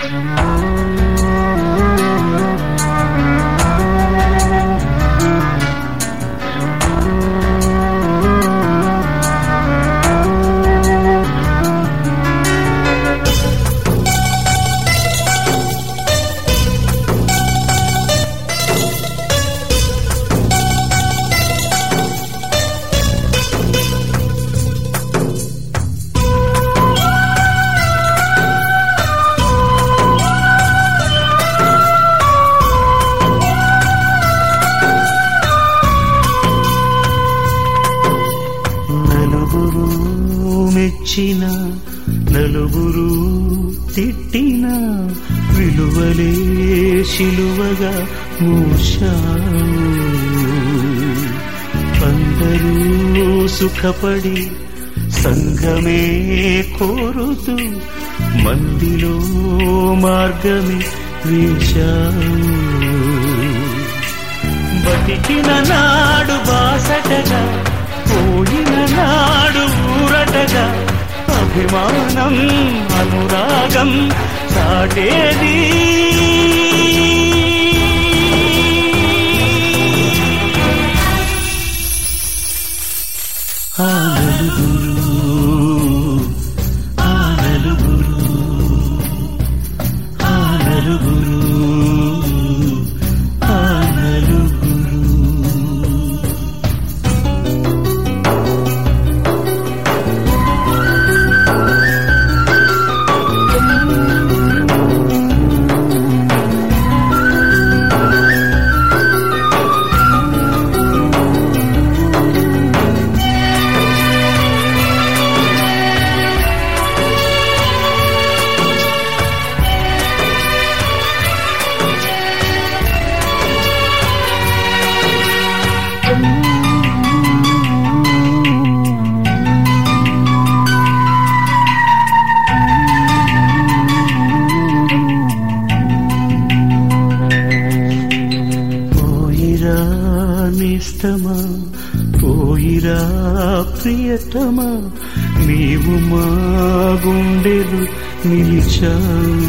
మెచ్చిన నలుగురు తిట్టిన విలువలే శిలువగా మూశావు. అందరూ సుఖపడి సంఘమే కోరుతూ మందిలో మార్గమే వేశావు. బతికిన నాడు బాసటగా పోయిన నాడు ఊరటగా అభిమానం అనురాగం సాటేది. ఆ నలుగురు ఆ నలుగురు ఆ నలుగురు ఆ నలుగురు. నేస్తమా పోయిరా ప్రియతమా నీవు మా గుండెలు నిలిచావు.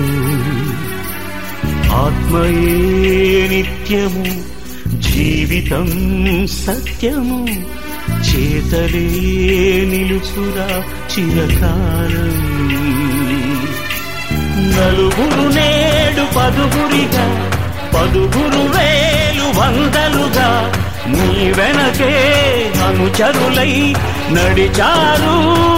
ఆత్మయే నిత్యము జీవితం సత్యము చేతలే నిలుచురా చిరకాలం. నలుగురు నేడు పదుగురిగా పదుగురు వేలు వందలుగా నీ వెనకే అనుచరులై నడిచారు.